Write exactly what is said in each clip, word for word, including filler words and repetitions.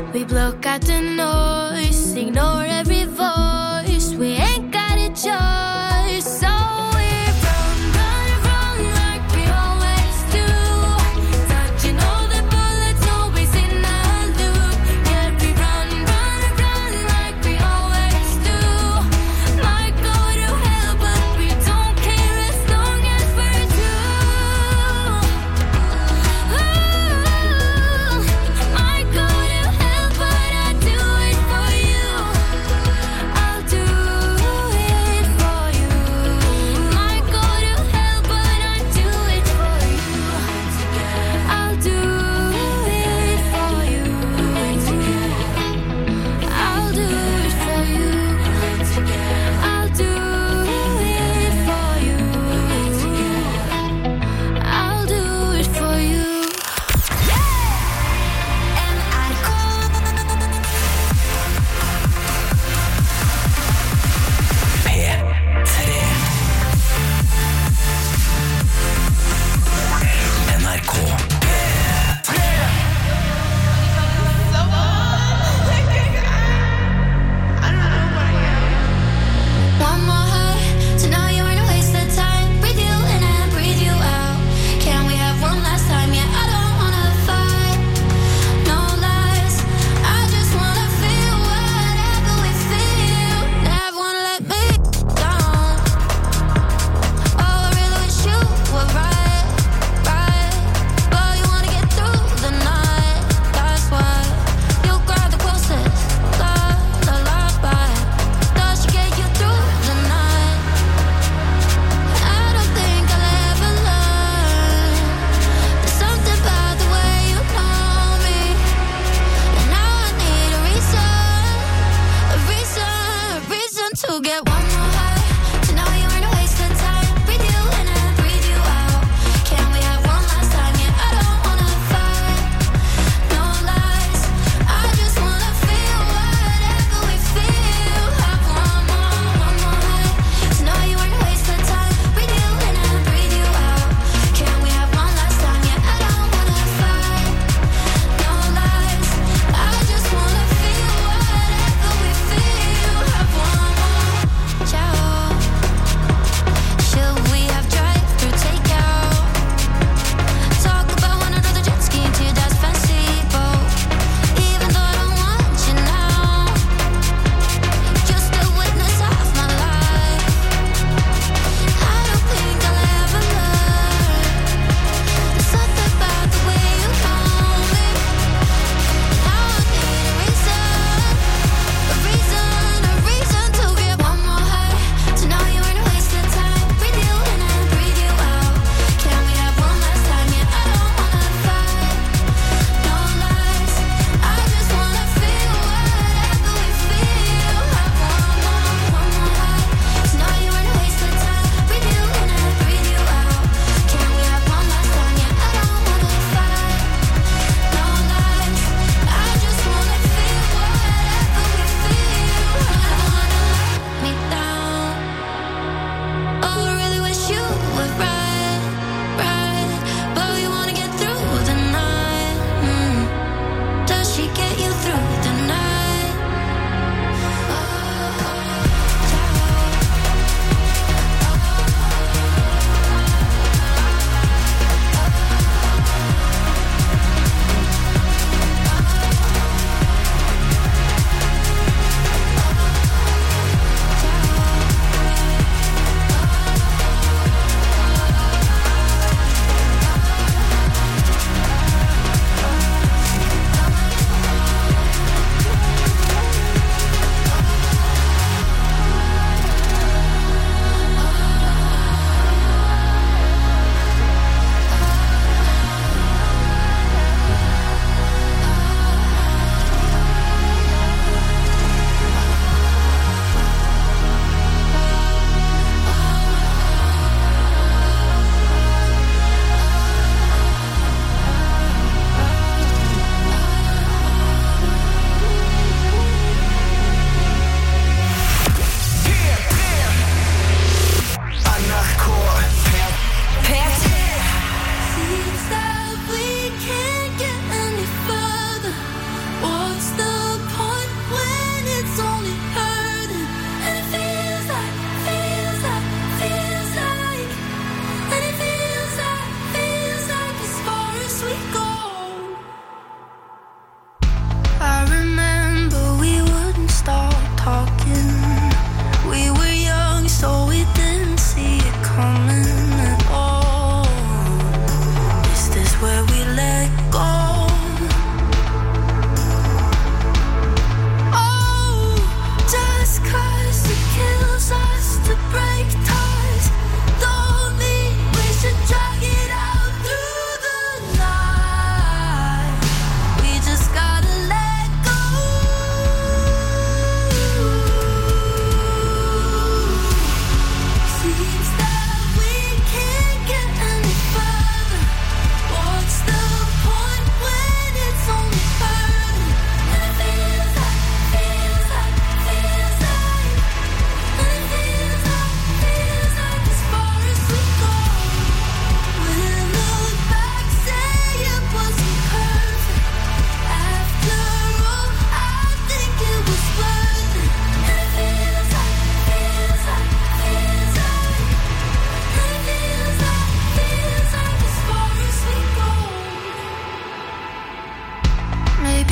We block out the noise, ignore every voice. We ain't got a choice, so we run, run, run like we always do. Dodging all the bullets, always in a loop. Yeah, we run, run, run like we always do. Might go to hell, but we don't care as long as we're two. Ooh, might go to hell, but I do it for you.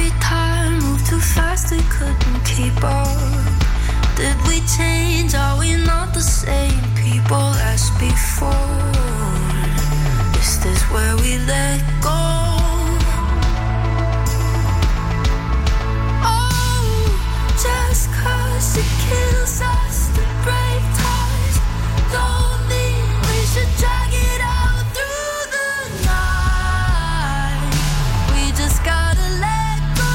we tired, moved too fast, we couldn't keep up. Did we change? Are we not the same people as before? Is this where we let go? Oh, just cause it kills us to break ties, don't mean we should drag it out through the night. We just gotta let go.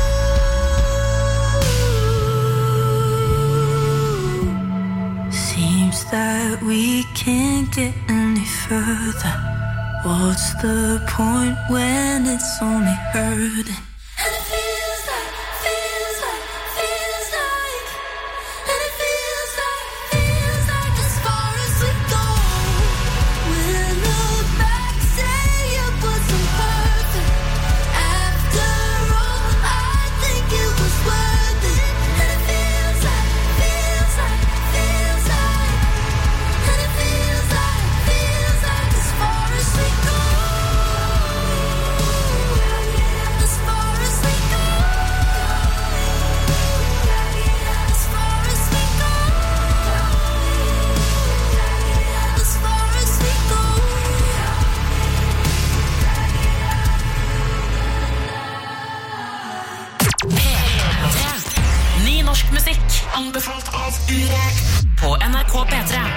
Seems that we can't get any further. What's the point when it's only hurting? And it feels like, feels like, feels like, and it feels like, feels like as far as we go. We'll look back, say it wasn't perfect. After all, I think it was worth it. And it feels like, feels like, feels like, and it feels like, feels like as far as we go. As far as we go. As far as we go. As far as we go. P tre. Ny norsk musikk anbefalt av Urek på N R K P tre.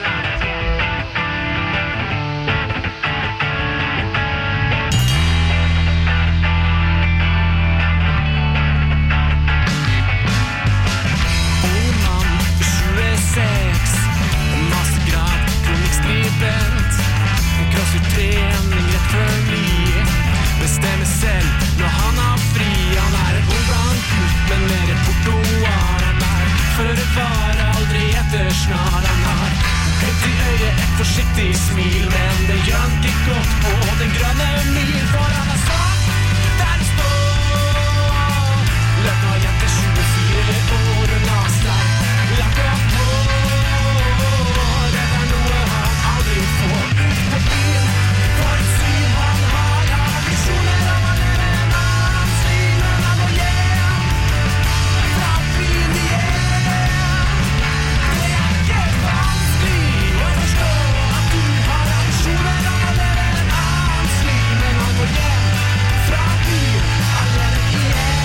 Ung mann, tjueseks, mastergrad, komikkskribent, crossfit-trening rett før ni, bestemmer selv når han har fri. Han er en ung blank gutt, men mer portoar. Han er føre var, aldri etter snar. Han har glimt i øyet, et forsiktig smil, men det gjør han ikke godt på den grønne mil, for han er svart der det står. Løp av jente tjuefire år, hun har sterk lapp opp på. Det er noe han aldri får ut på byen, for et syn han har. Ambisjoner om å leve en annens liv, men han må hjem fra byen igjen. Det er ikke vanskelig å forstå at du har ambisjoner om å leve en annens liv, men han må hjem fra byen alene igjen.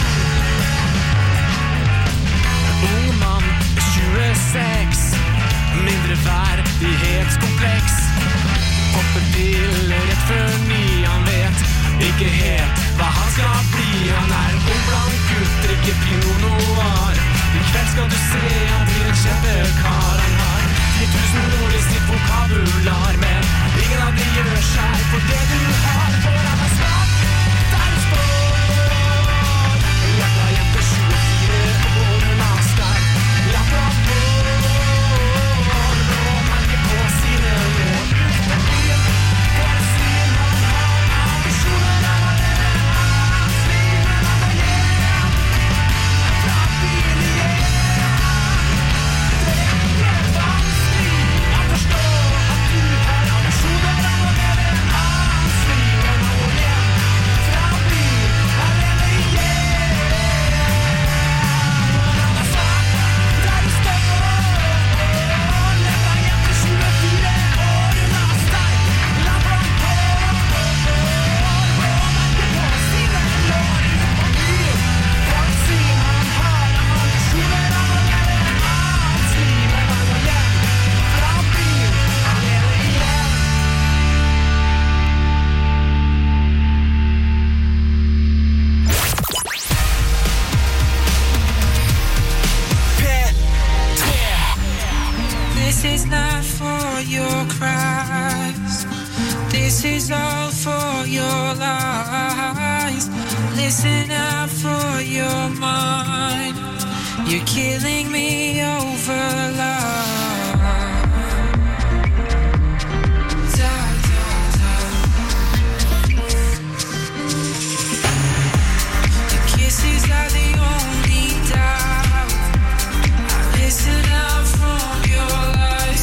Ung mann, tjueseks, mindre verdighetskompleks, popper piller rett før ni. Han vet ikke helt hva han skal bli. Han er en ung blank gutt, drikker Pinot Noir. I kveld skal du se, han blir en kjempekar. Han har ti tusen ord i sitt vokabular, men ingen av de gjør seg for det du har, for han er svart der du står. Lapp av jente tjuefire år, hun har sterk lapp opp på. Det blå merket på sine lår. Ut på byen, for et syn han har. Ambisjoner om å leve en annens liv, men han må hjem fra byen igjen. Det er ikke vanskelig å forstå at du har ambisjoner om å leve en annens liv, men han må hjem fra byen alene igjen. Han er svart der du står. Løp av jente tjuefire år, hun har sterk lapp opp på. Blå merker på sine lår. Ut på byen, for et syn han har. Ambisjoner om å leve en annens liv, men han må hjem fra byen alene igjen. This is not for your cries. This is all for your lies. Listen out for your mind. You're killing me over love. Da, da, da. The kisses are the only doubt. I listen out from your lies.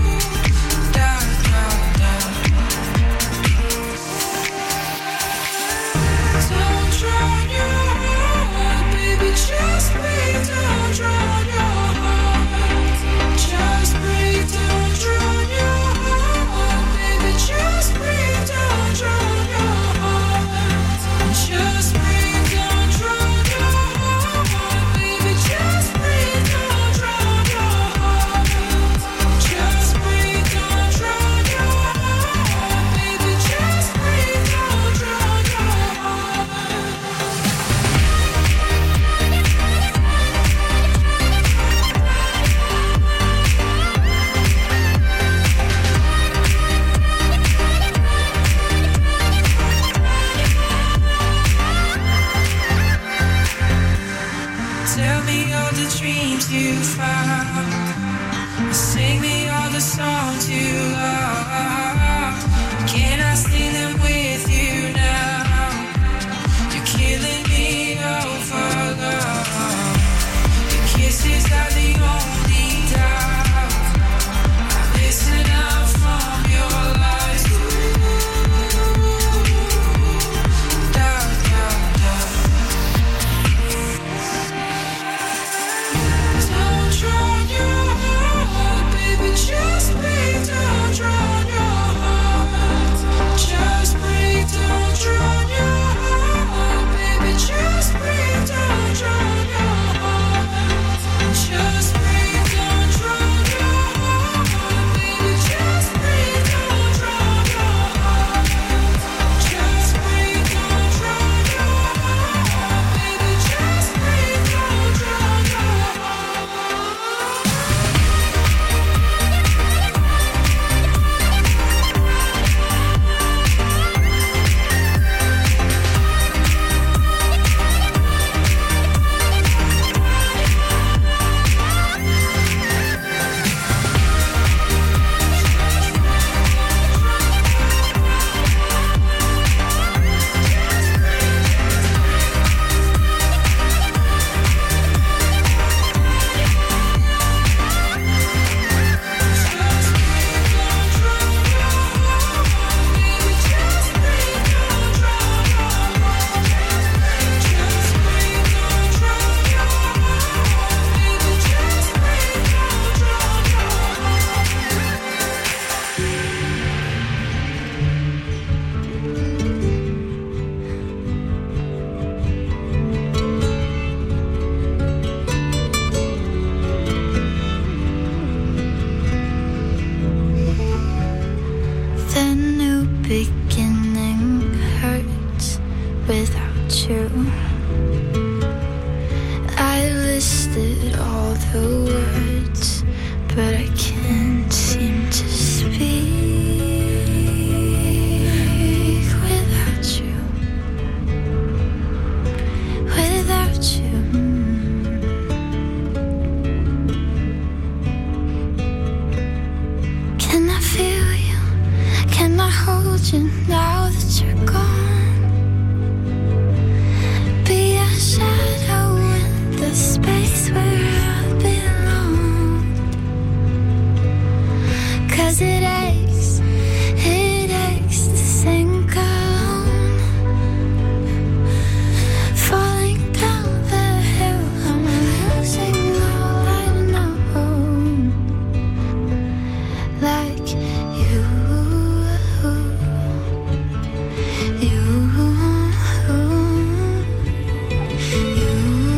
Da, da, da. listed all the words, but I can't seem to speak without you, without you. Can I feel you? Can I hold you now that you're gone? Be a shadow in the space where I belong. 'Cause it aches, it aches to sink alone. Falling down the hill, I'm losing all I know. Like you, you, you.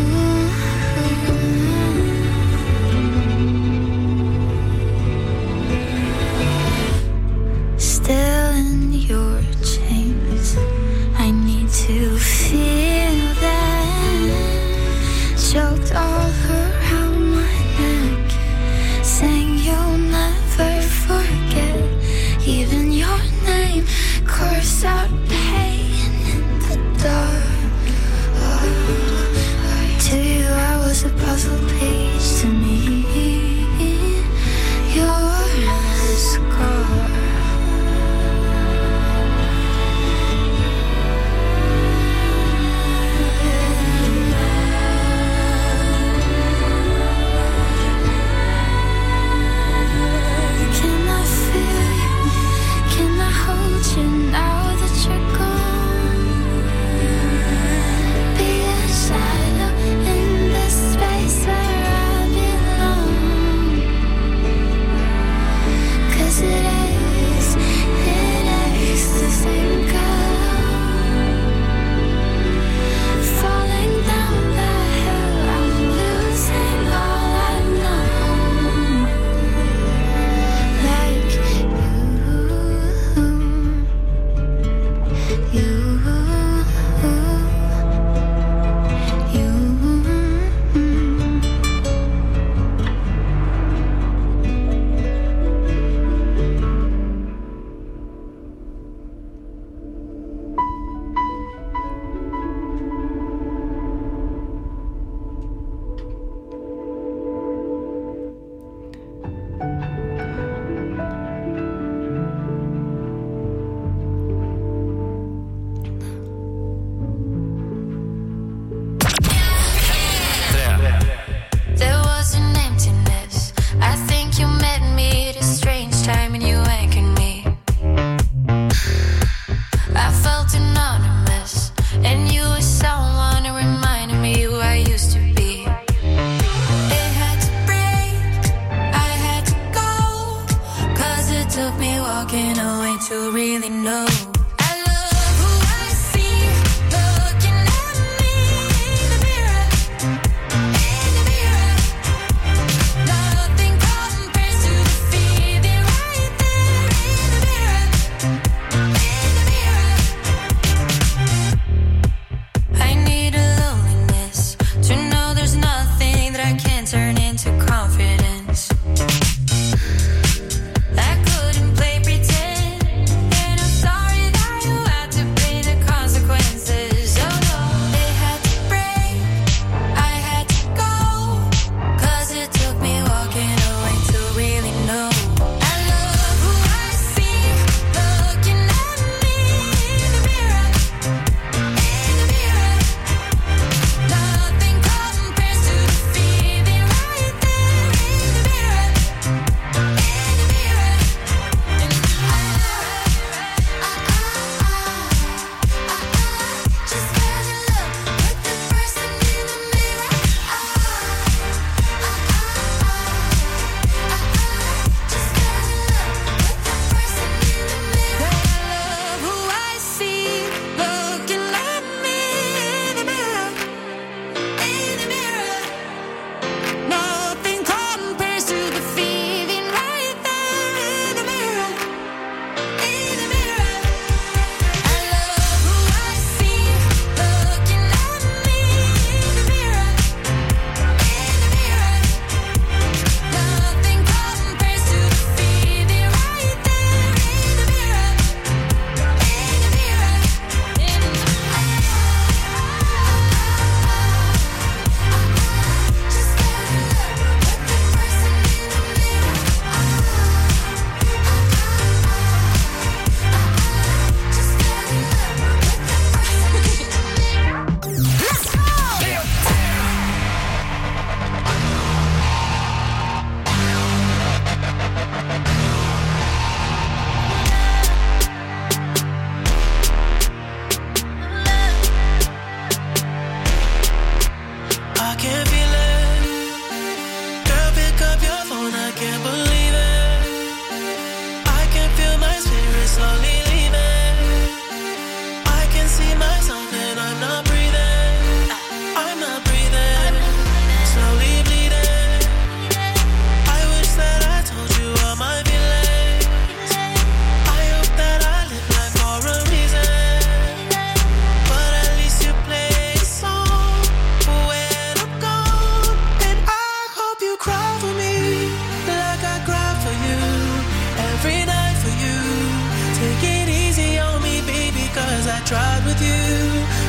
Still in your chains, I need to feel that. Choked all around my neck, saying you'll never forget even your name. Curse out pain in the dark. To you I was a puzzle piece, to me you're a scar. Can I feel you? Can I hold you now that you're gone? Be a shadow in the space where I belong. 'Cause it aches, it aches to sink alone. Falling down the hill, I'm losing all I know. Like you, you, you.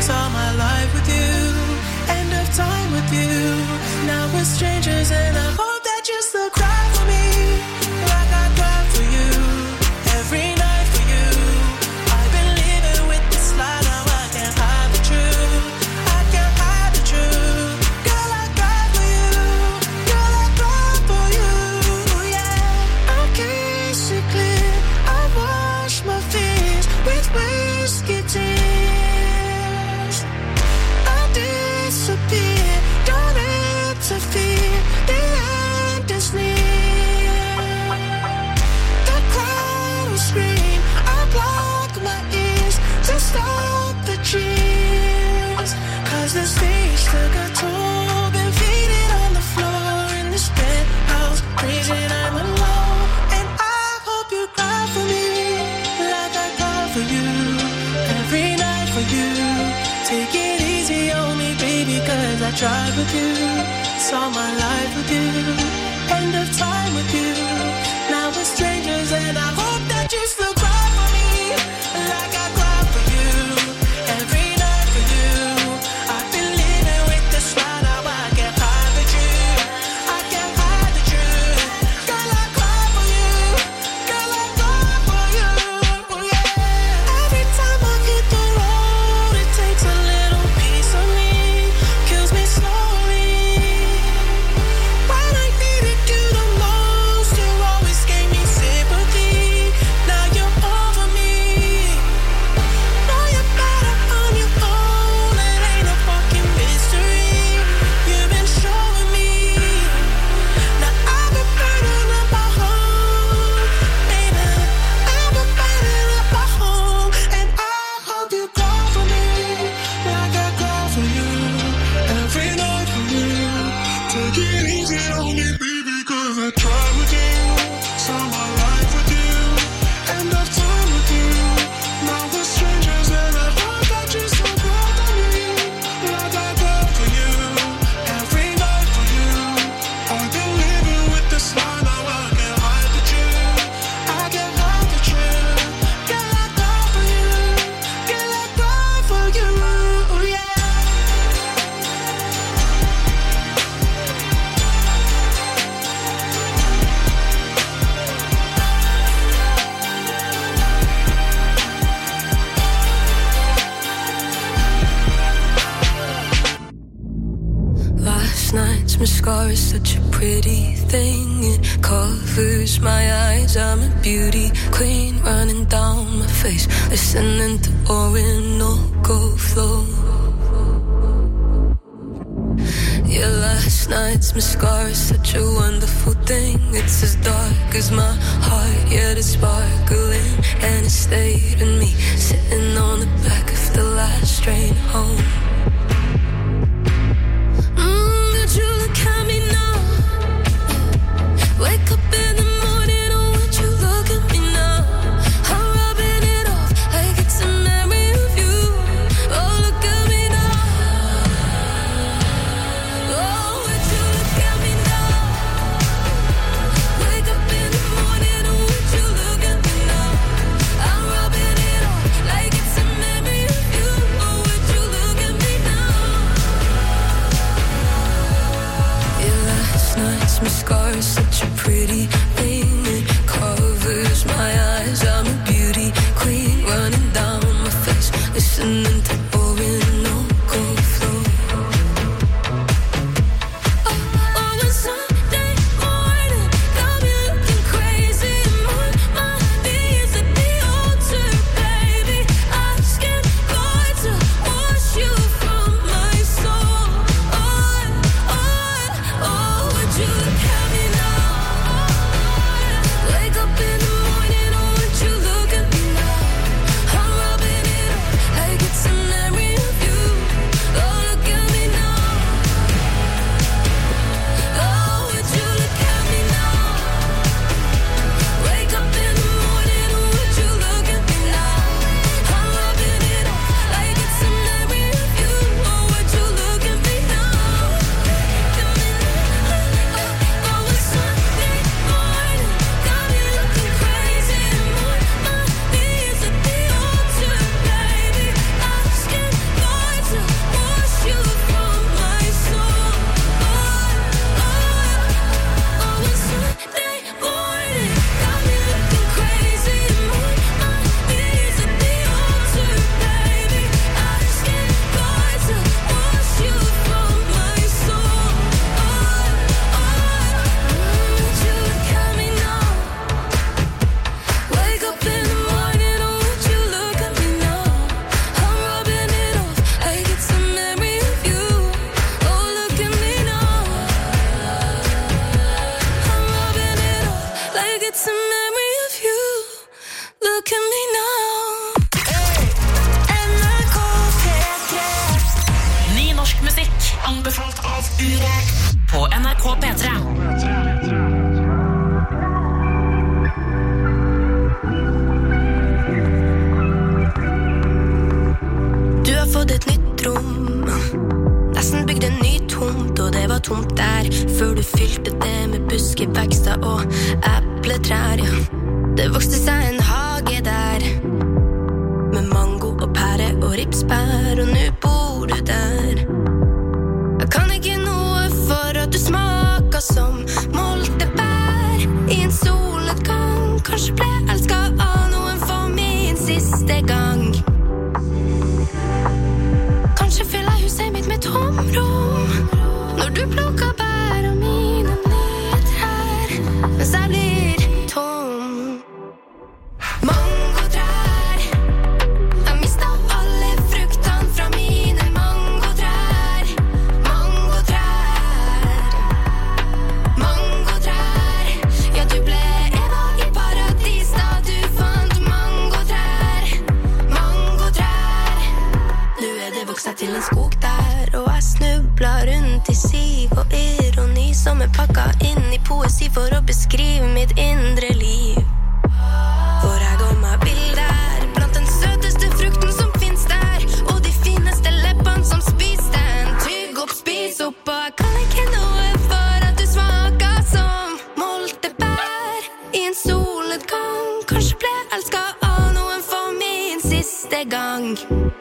Saw my life with you, end of time with you. Now we're strangers and I hope that you still cry for me like I cried for you. Every night for you, I've been living with this lie. Now I can't hide the truth, I can't hide the truth. Girl, I cried for you, girl, I cried for you, yeah. I kiss it clear, I wash my fears with whiskey tears. I disappear, don't interfere, the end is near. The crowd will scream, I block my ears to stop the cheers. Cause the stage took a toll, been faded on the floor in this penthouse, freezing, I'm alone. And I hope you cry for me like I cry for you, every night for you. Take it easy on me, baby, cause I tried with you. Saw my life with you, end of time with you. Now we're strangers and I hope that you still cry for me like I cry for you, every night for you. I've been living with this lie, now I can't hide the truth, I can't hide the truth. Girl, I cry for you, girl, I cry for you, yeah. Every time I hit the road, it takes a little piece of me, kills me slowly. When I needed you the most, you always gave me sympathy. Now you're over me. Know you're better on your own, it ain't a fucking mystery. You've been showing me. Now I've been burning up my home, baby. I've been burning up my home, and I hope you cry for me like I cry for you, every night for you. Take it easy on me, baby, cause I tried with you. Saw my life with you, end of time with you. Now we're strangers and I hope that you still cry for me like I cry for you, every night for you. I've been living with this lie, now I can't hide the truth, I can't hide the truth. Girl, I cry for you, girl, I cry for you, yeah. Last night's mascara is such a pretty thing. It covers my eyes. I'm a beauty queen running down my face, listening to Orinoco flow. Yeah, last night's mascara is such a wonderful thing. It's as dark as my heart, yet it's sparkling, and it stayed in me, sitting on the back of the last train home. Mm, would you look at me now? Wake up in the morning, oh, would you look at me now? I'm rubbing it off like it's a memory of you. Oh, look at me now. Oh, would you look at me now? Wake up in the morning, oh, would you look at me now? I'm rubbing it off like it's a memory of you. Oh, would you look at me now? Yeah, last night's mascara is such a pretty thing. It covers my eyes. I'm a beauty queen running down my face, listening to Orinoco flow. Oh, oh, it's Sunday morning, got me looking crazy. My mind is at the altar, baby, asking God to wash you from my soul. Oh, oh, oh, would you look at me now? Wake up in the morning, oh, would you look at me now? I'm rubbing it off like it's a K P tre. Du har fått et nytt rom, nesten bygd en ny tomt, og det var tomt der før du fylte det med buskevekster og epletrær, ja. Det vokste seg en hage der, med mango og pære og ripsbær, og nå bor du der. Jeg kan ikke noe for at du smaker som moltebær i en solnedgang. Kanskje ble jeg elsket av noen for min siste gang. Kanskje fyller huset mitt med tomrom når du plukker bær av mine nye trær, mens jeg blir tom. Mangotrær, jeg mistet alle fruktene fra mine mangotrær. Mangotrær, mangotrær, ja du ble Eva i paradis da du fant mangotrær. Mangotrær, nå er det vokst seg til en skog der, og jeg snubler rundt i siv og ironi som er pakket inn i poesi for å beskrive mitt indre liv. For jeg går meg bilder blant den søteste frukten som finnes der, og de fineste leppene som spis den. Tygg opp, spis opp, og jeg kan ikke noe for at du smaker som moltebær i en solnedgang. Kanskje ble jeg elsket av noen for min siste gang.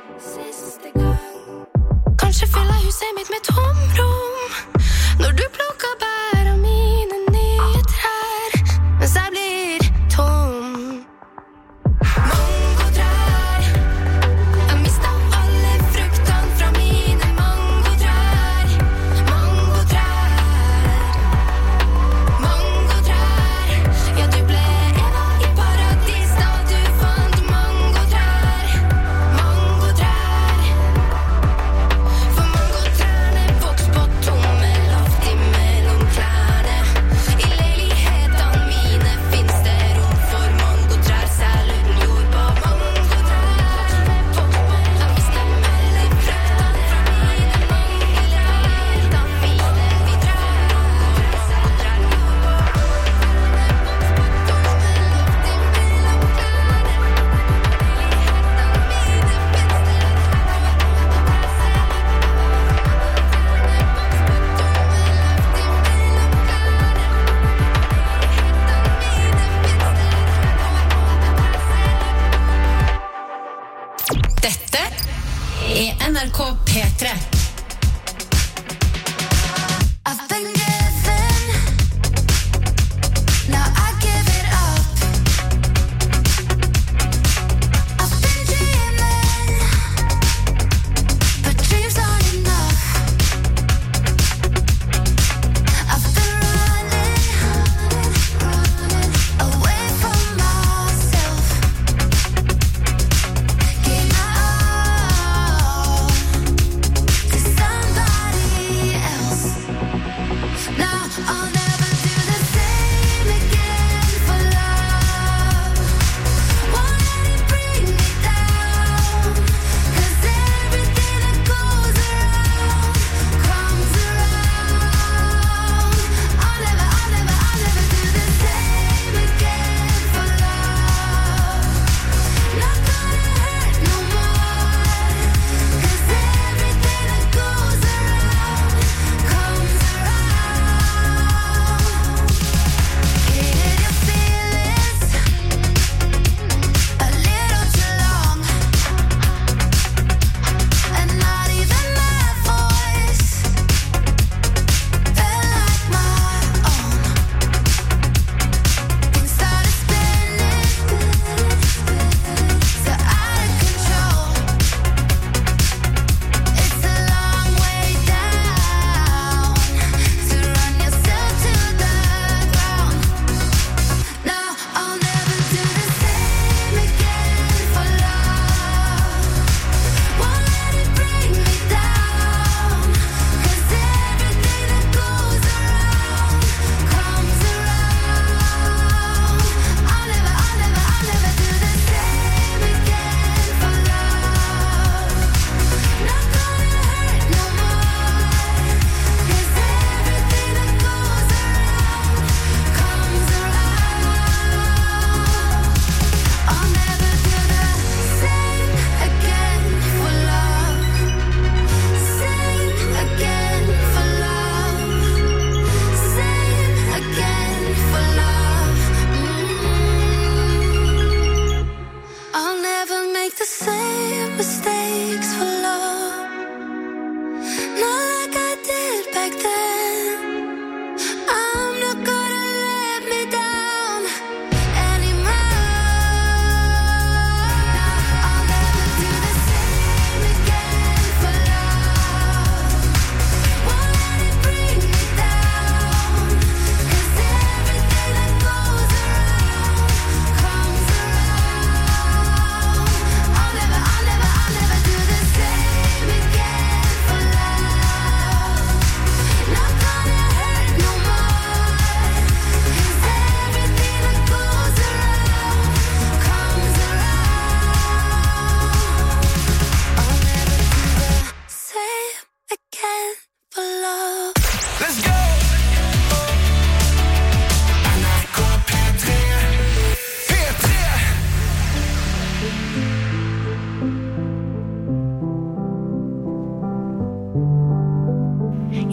Kanskje fyller huset mitt med tomrom når du plukker bær av mine nye trær, mens jeg blir tom. Mangotrær, jeg mistet alle fruktene fra mine mangotrær. Mangotrær, mangotrær, ja du ble Eva i paradis da du fant mangotrær. Mangotrær, for mangotrærne vokser på tomme loft imellom klærne. I leilighetene mine finnes det rom for mangotrær, selv uten jord på mangotrær. Jeg mistet alle fruktene fra mine mangotrær. Vi Dette er N R K P tre. I've been given, now I give it up. I've been dreaming, but dreams aren't enough. I've been running, away from myself. Gave my all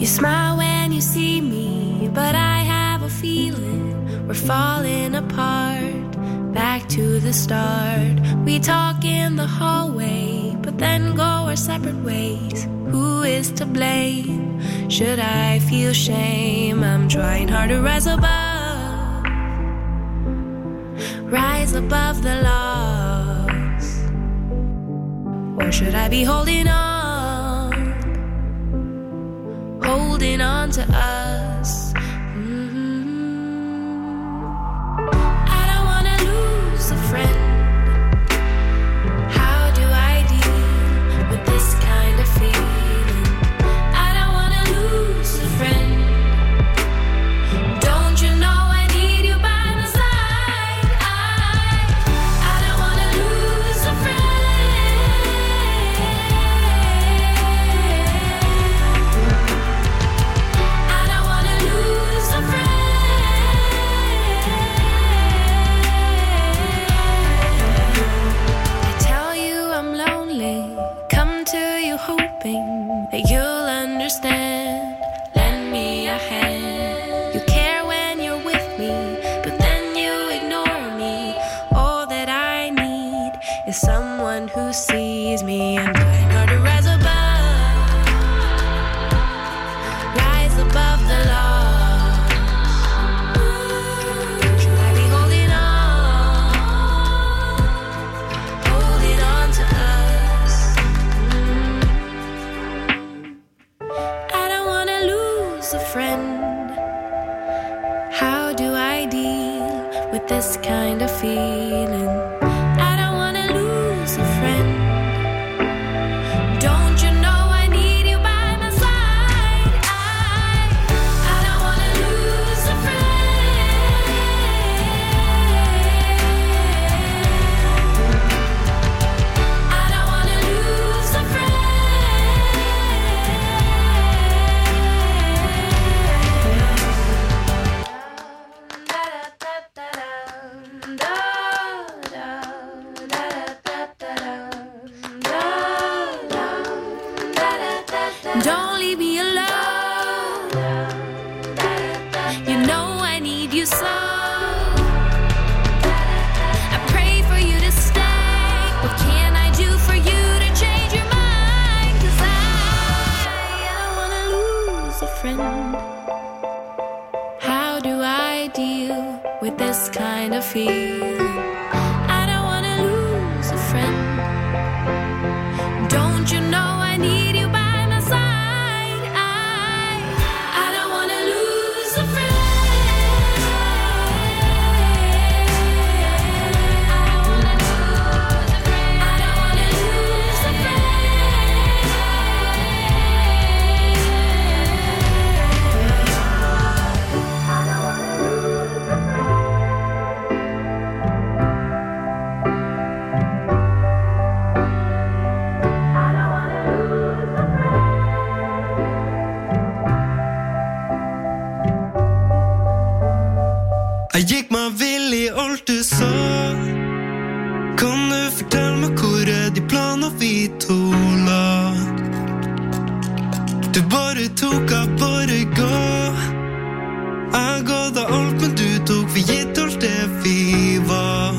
You smile when you see me, but I have a feeling we're falling apart. Back to the start. We talk in the hallway, but then go our separate ways. Who is to blame? Should I feel shame? I'm trying hard to rise above, rise above the loss. Or should I be holding on, holding on to us? A friend. How do I deal with this kind of feeling? I don't wanna lose a friend. Don't you know I need you by my side? I, I don't wanna lose a friend. I don't wanna lose a friend. Hoping that you'll understand. Lend me a hand. You care when you're with me, but then you ignore me. All that I need is someone who sees me. I'm trying hard to rise above, rise above the loss. Should I be holding on, holding on to us? A friend. How do I deal with this kind of feeling? I don't wanna lose a friend. Don't you know I need you by my side? I, I don't wanna lose a friend. I don't wanna lose a friend. Don't leave me alone. You know I need you so. I pray for you to stay. What can I do for you to change your mind? 'Cause I, I don't wanna lose a friend. How do I deal with this kind of feeling? I don't wanna lose a friend. Don't you know I need you by my side? I, I don't wanna lose a friend. I don't wanna lose a friend. I don't wanna lose a Jeg gikk meg vill i alt du sa. Kan du fortelle meg hvor er de planer vi to la? Du bare tok, jeg bare ga. Jeg ga deg alt, men du tok for gitt alt det vi var.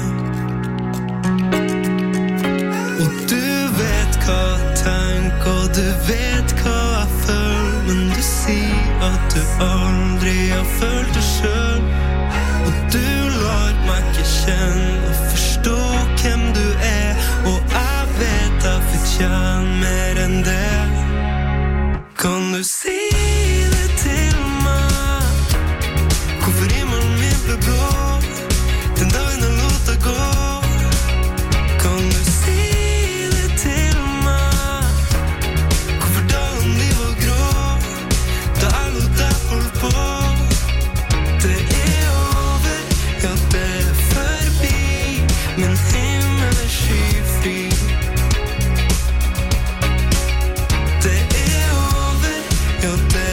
Og du vet hva jeg tenker, og du vet hva jeg føler. Men du sier at du aldri har følt det selv. Og du lar meg ikke kjenne og forstå hvem du er. Og jeg vet jeg fortjener mer enn det. Kan du si det til meg? Hvorfor himmelen min ble blå den dagen jeg lot deg gå? Kan du si det til meg? Hvorfor dagen de var grå da jeg lot deg holde på? Det er over, ja det er forbi. Min himmel er skyfri. Det er over, ja det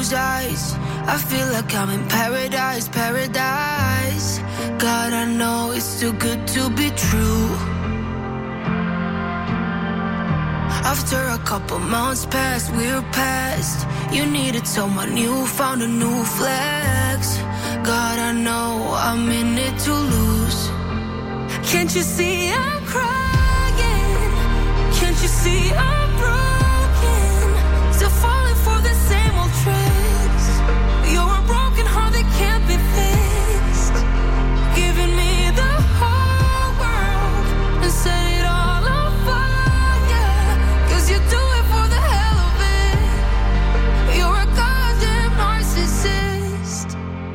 closed eyes, I feel like I'm in paradise, paradise. God, I know it's too good to be true. After a couple months passed, we're past. You needed someone new, found a new flex. God, I know I'm in it to lose. Can't you see I'm crying? Can't you see I'm broken? Still falling for the same old tricks. You're a broken heart that can't be fixed. Giving me the whole world and set it all on fire. Cause you do it for the hell of it. You're a goddamn narcissist.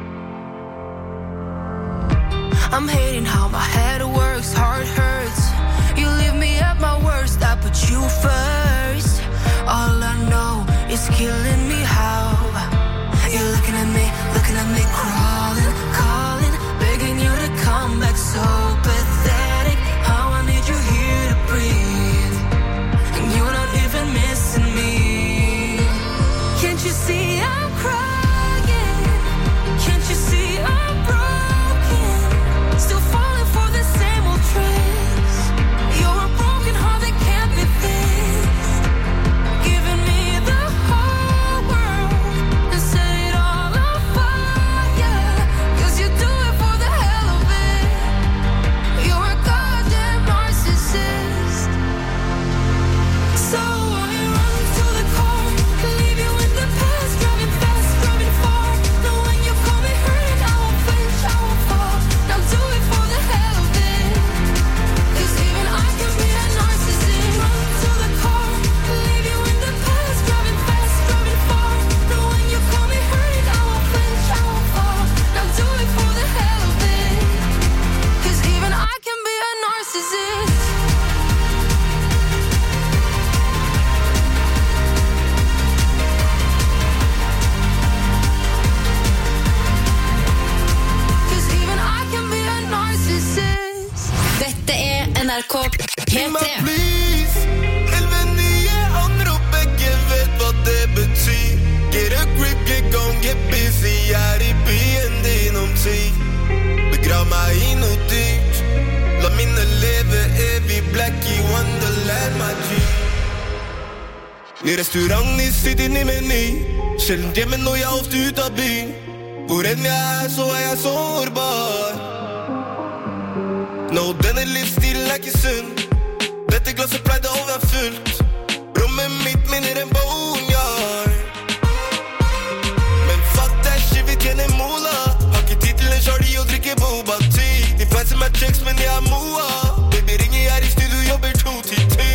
I'm hating how my head works, heart hurts. You leave me at my worst, I put you first. All I know is killing me how you're looking at me, looking at me, crawling, calling, begging you to come back, so pathetic. How I need you here to breathe, and you're not even missing me. Can't you see I'm crying? Can't you see I'm broken? Still falling for the same old tricks. You're a broken heart that can't be fixed. Giving me the whole world and set it all on fire. Cause you do it for the hell of it. You're a goddamn narcissist. So I run to the car, leave you in the past, driving fast, driving far. Knowing you call me hurt, I won't flinch, I won't fall. Now do it for the hell of it. Cause even I can be a narcissist. Run to the car, leave you in the past, driving fast, driving far. Knowing you call me hurt, I won't flinch, I won't fall. Now do it for the hell of it. Cause even I can be a narcissist. Cause even I can be a narcissist. Dette er N R K P Ring meg tre. please. Elleve nye andre og begge vet hva det betyr. Get a grip, get gone, get busy. Jeg er i byen din om tid. Begrav meg i noe dyrt. La minne leve evig, black i Wonderland, my G. Ny restaurant i City, ny meny. Sjelden hjemme når jeg er ofte ut av byen. Hvor enn jeg er, så er jeg sårbar. Nå, denne livsstilen er ikke sunn. Dette glasset pleide å være fullt. Rommet mitt minner en boneyard. Men fuck that shit, vi tjener mola. Har ikke tid til en shorty og drikke boba tea. De fanser meg checks, men jeg er moa. Baby ringer jeg i studio, jobber to til ti.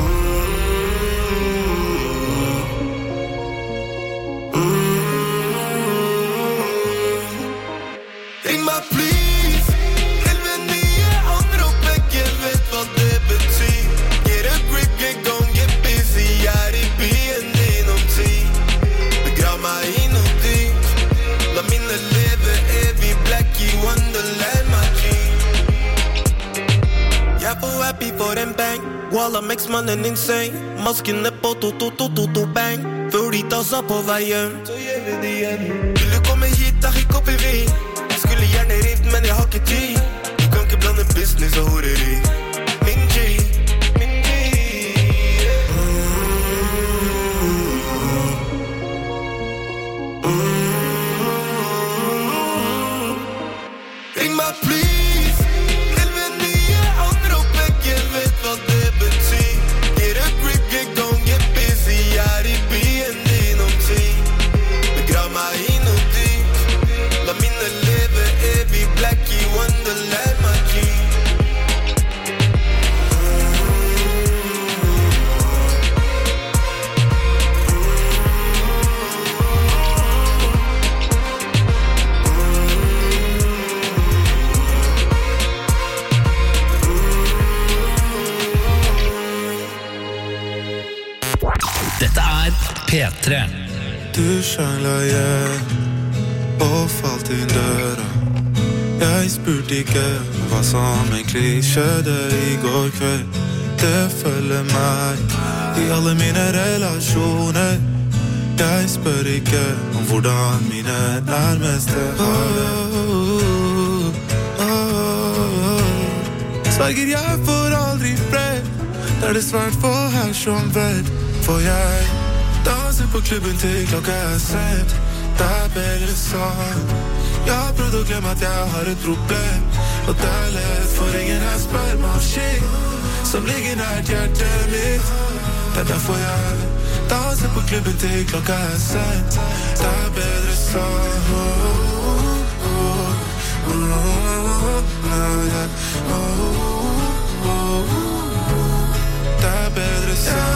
Ring meg please. Elleve nye andre og begge vet hva det betyr. Get a grip, get gone, get busy. Jeg er i byen din om tid. Begrav meg i noe dyrt. La minne leve evig, black i Wonderland, my G. Jeg er for happy for en bang. Walla makes mannen insane. Maskene på to-to-to-to-to-bang. Før de tar seg på veien, så gjør vi det igjen. Vil du komme hit, da hikk opp i vin. Jeg skulle gjerne rift, men jeg har ikke tid. Du kan ikke blande business og horeri. Min G, min G, yeah. mm. Mm. Ring meg please. Elleve nye andre og begge vet hva det betyr. Get a grip, get gone, get busy. Jeg er i byen din om tid. Begrav meg i noe dyrt. La minne leve evig, black i Wonderland, my G. Dette er P tre. Du sjangla hjem og falt inn døra. Jeg spurte ikke hva som egentlig skjedde i går kveld. Det følger meg i alle mine relasjoner. Jeg spør ikke om hvordan mine nærmeste har det. Sverger jeg får aldri fred. Det er det svært for her som vet. For jeg danser på klubben til klokka er sent. Det er bedre sånn. Jeg har prøvd å glemme at jeg har et problem. Og det er lett, for ingen er spermaskin som ligger nært hjertet mitt. Det er derfor jeg danser på klubben til klokka er sent. Det er bedre sånn. Det er bedre sånn.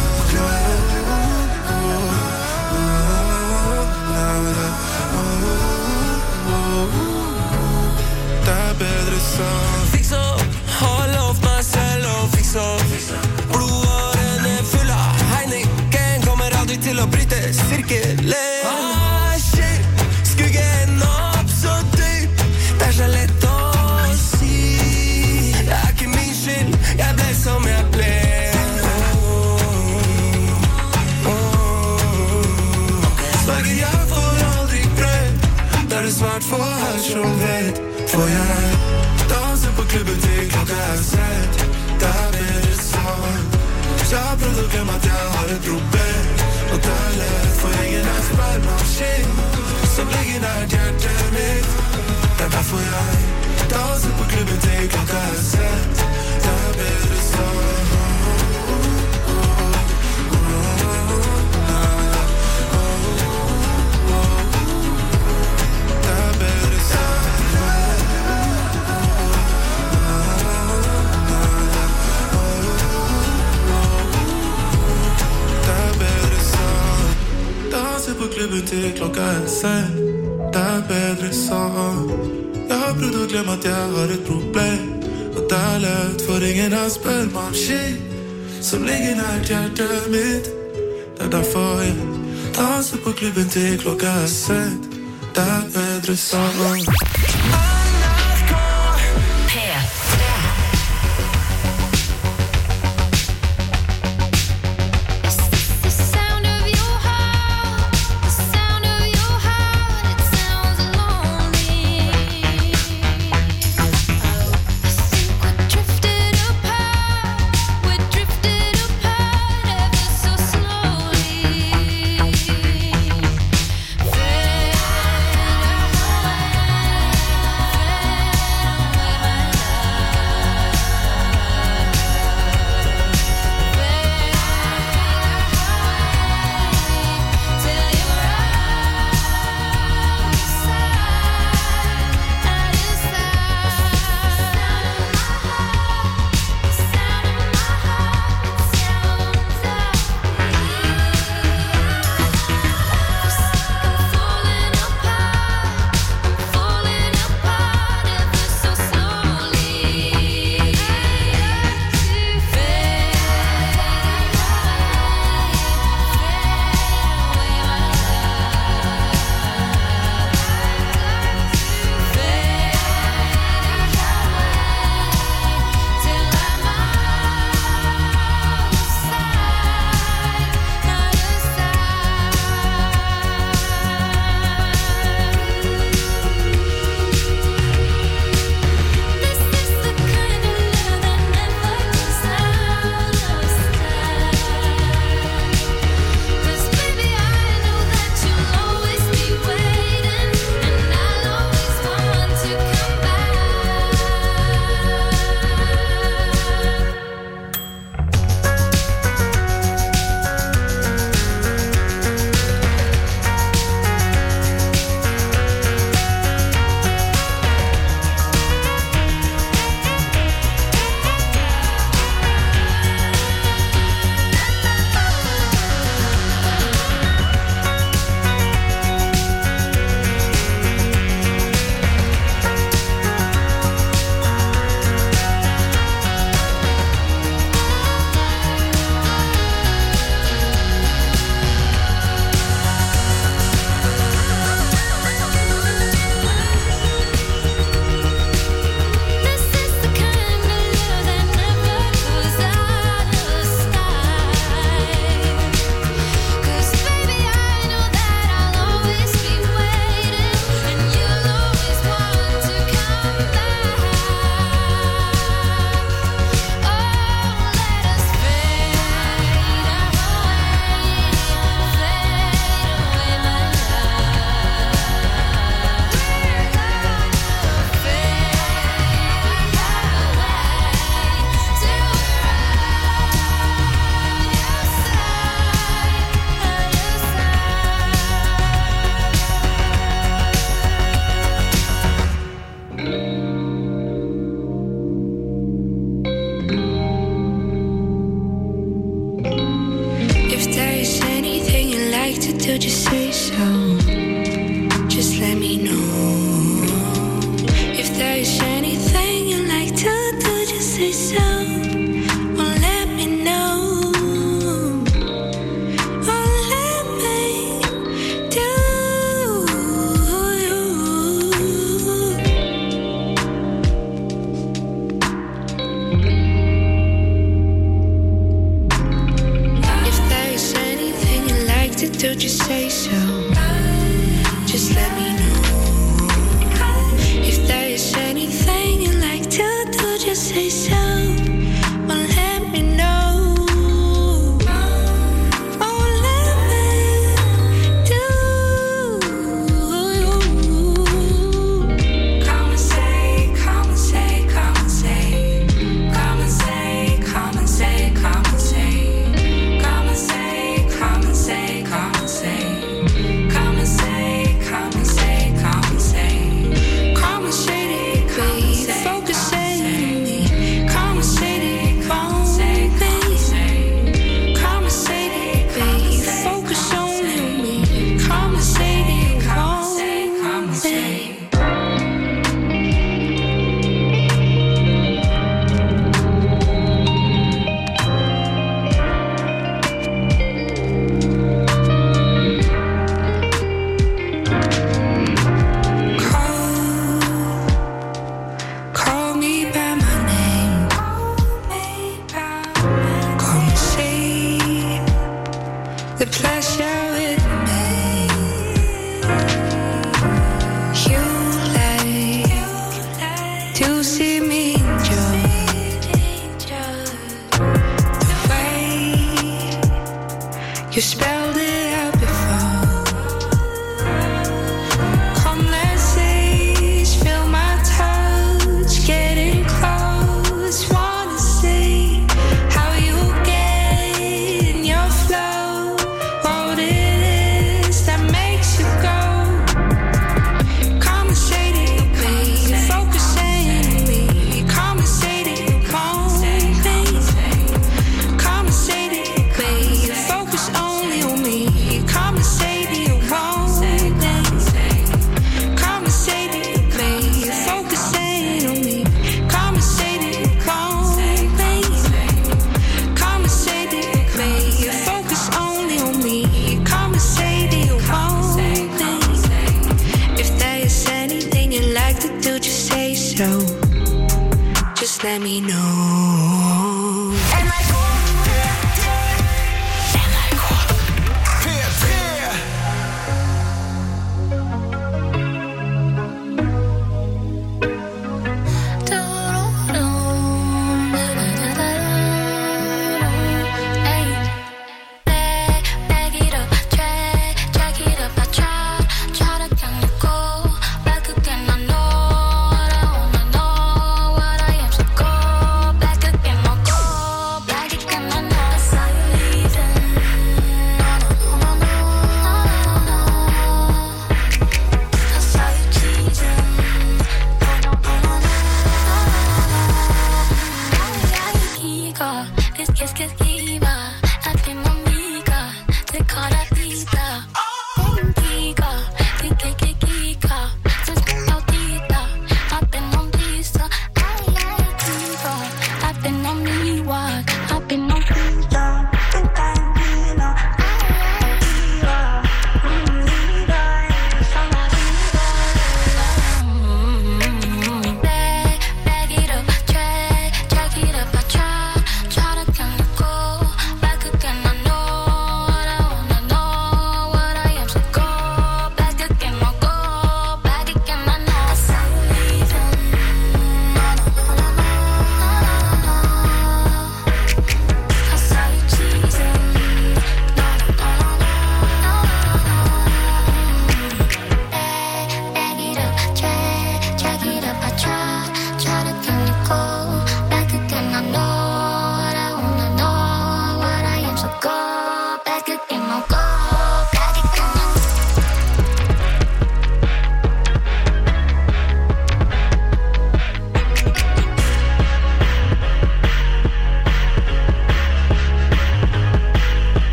Det er bedre sånn. Fiks opp, har lovt meg selv å fikse opp. Blodårene full av Heineken, kommer aldri til å bryte sirkelen. Ah, shit, skuggen opp så dyp. Det er så lett å si. Det er ikke min skyld, jeg ble som jeg ble. Sverger jeg får aldri fred. Det er det svært for her som vet. For jeg danser på klubben til klokka er sent. Det er bedre sånn. Så jeg har prøvd å glemme at jeg har et problem. Og det er lett, for ingen er spermaskin som ligger nært hjertet mitt. Det er derfor jeg danser på klubben til klokka er sent. Det er bedre sånn. På klubben til klokka er sent. Det er bedre sånn. Jeg har prøvd å glemme at jeg har et problem. Og det er lett, for ingen har spermaskin som ligger nært hjertet mitt. Det er derfor jeg danser på klubben til klokka er sent. Det er bedre sånn. Fade to, just say so. Just let me know. If there is anything you like to do, just say so. Or let me know. Or let me do. If there is anything you like to do, just say so. Just let me know. If there is anything you like to do, just say so. Or let me know. Or let me do. Come and say, come and say, come and say. Come and say, come and say, come and say. Come and say, come and say, come and say. Come and say, come and say, come and say. Come and say it, babe. Focus on me. Come and say it, come and say, come and say it, babe. Focus on me. Come and say it, come and say, come and say. Call me by my name. Come and see the pleasure with me. You like to see me enjoy the way you spelled it out before. Come, let's see, feel my touch, getting close. Wanna see how you get in your flow. What it is that makes you go. Come and say it, babe. Focus on me. Come and say it, come babe. Come and say it, babe. Focus only on me. Come and say it, won't Come and say it, babe. Focus on me. Come and say it, won't Come and say it, babe. Focus only on me. Come and say it, won't If there is anything you like to do, just say so. Just let me know. Back it up, drag, drag it up. I try, try to get you go back again. I know what I wanna know, what I am. So go back again.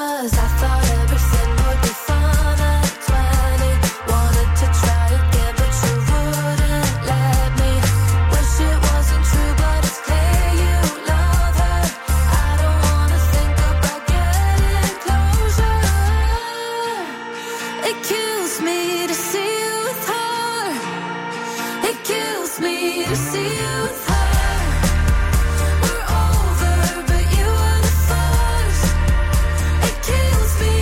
'Cause I thought everything would be fun at twenty. Wanted to try again, but you wouldn't let me. Wish it wasn't true, but it's clear you love her. I don't wanna think about getting closure. It kills me to see you with her. It kills me to see you with her. We're over, but you were the first. It kills me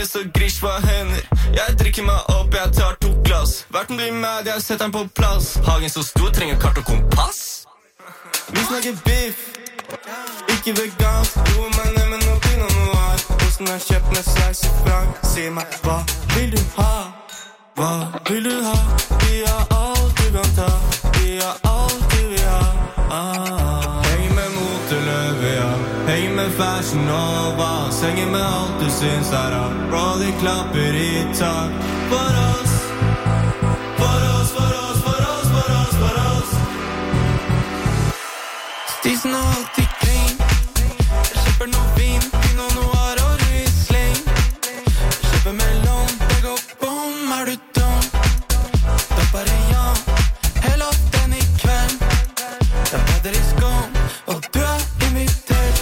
det så grish, hva hender? Jeg drikker meg opp, jeg tar to glass. Verten blir mad, jeg setter den på plass. Hagen så stor, trenger kart og kompass. Vi snakker biff, ikke vegansk. Jo, men jeg med noe pinot noir. Osten er kjøpt med slice frank. Si meg, hva vil du ha? Hva vil du ha? Vi har alt du kan ta. Vi har alt du vil ha. ah. Heng med moteløve, ja. Heng med fashion Nova. Henger med alt du syns er rart. Bro, de klapper i tak. For oss, for oss, for oss, for oss, for oss, for oss. Stisen har alltid clean. Jeg kjøper noe vin, Pinot Noir og Riesling. Jeg kjøper melon, det går bom, er du dum? Da bare ja, hell opp den i kveld. Jeg bader i skum, og du er invitert.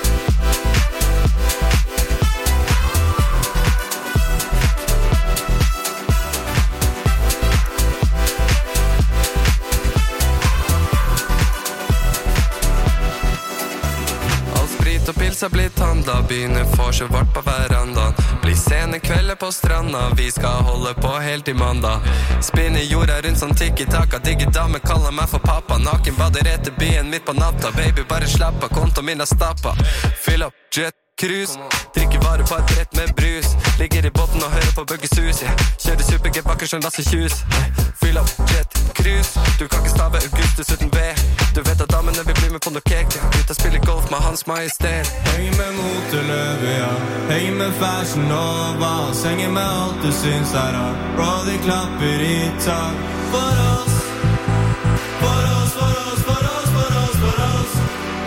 Og pils har blitt handla, begynner får så vart på verandaen. Blir sene kvelder på stranda, vi skal holde på helt i mandag. Spinner jorda rundt som tiki-taka, digge dame kaller meg for pappa. Naken bader etter byen midt på natta, baby bare slapp av, konto min er stappa. Fyll opp jet cruise, drikker vare på et brett med brus. Ligger i båten og hører på Bugges hus, yeah. Kjører super-G bakker som Lasse Kjus. Fyll opp jet cruise, du kan ikke stave Augustus uten B. Du vet at damene vil bli med på noe cake, ja. Ut og spille golf med Hans Majestet. Heng med moteløve, ja. Heng med fashion Nova. Henger med alt du syns er rart. Bro, de klapper i tak. For oss, for oss, for oss, for oss, for oss, for oss.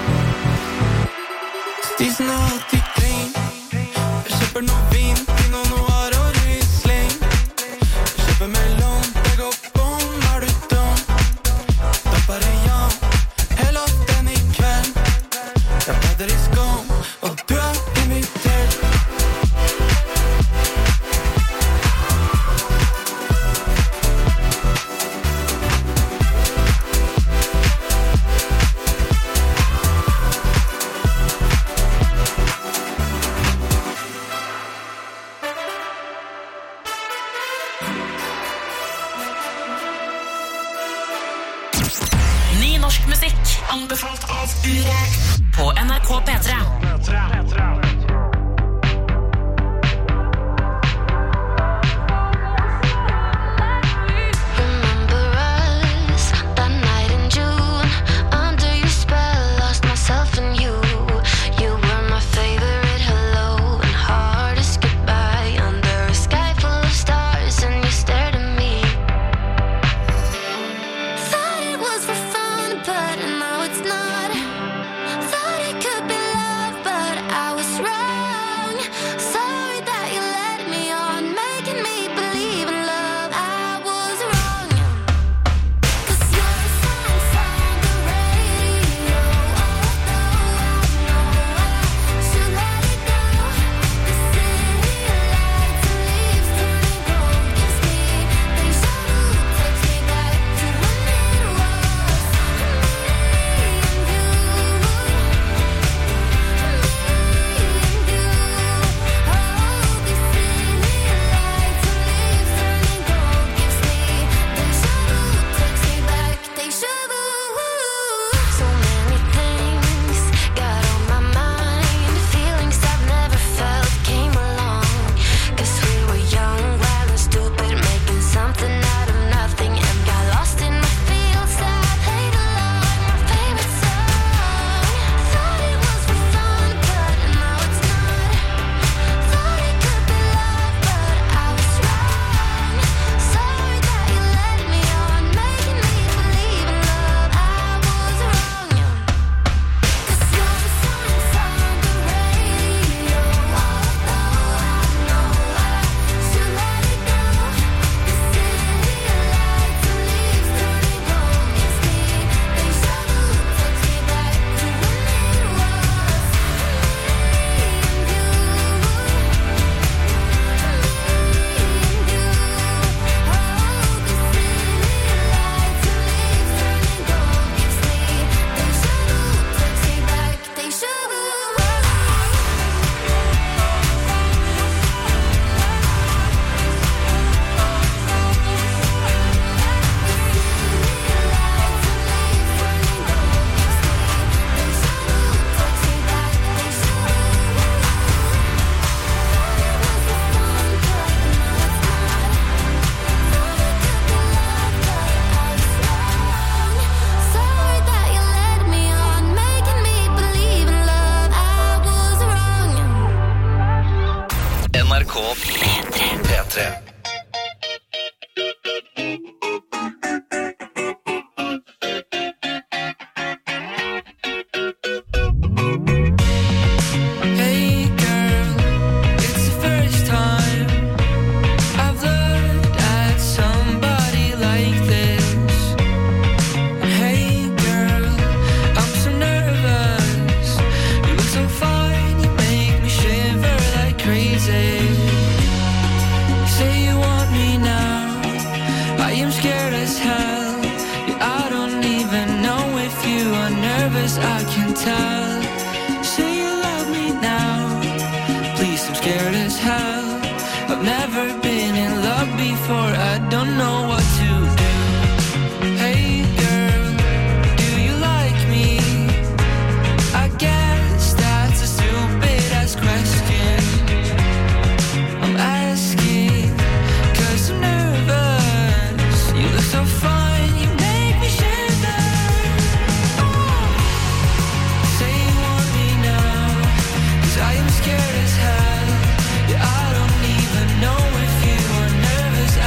Stisen har alltid clean. Jeg kjøper noe vin, Pinot Noir og Riesling. Jeg kjøper melon, det går bom, er du dum? Da bare ja, hell opp den i kveld. Jeg bader i skum, og du er invitert. Ny norsk musikk, anbefalt av Urek på N R K P tre. But now it's not. Thought it could be love, but I was P tre. Hey girl, it's the first time I've looked at somebody like this. Hey girl, I'm so nervous. You look so fine, you make me shiver like crazy. Say you want me now, I am scared as hell. Yeah, I don't even know if you are nervous, I can tell. Say you love me now, please, I'm scared as hell. I've never been in love before, I don't know what to